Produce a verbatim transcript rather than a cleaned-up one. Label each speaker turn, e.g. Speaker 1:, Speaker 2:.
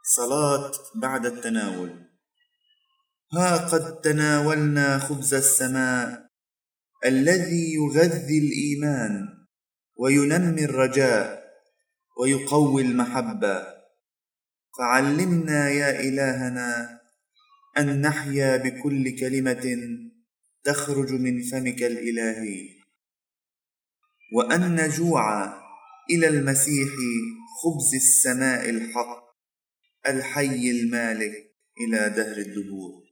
Speaker 1: صلاة بعد التناول. ها قد تناولنا خبز السماء الذي يغذي الإيمان وينمي الرجاء ويقوي المحبة، فعلمنا يا إلهنا أن نحيا بكل كلمة تخرج من فمك الإلهي، وأن نجوع إلى المسيح خبز السماء الحق الحي المالك إلى دهر الدهور.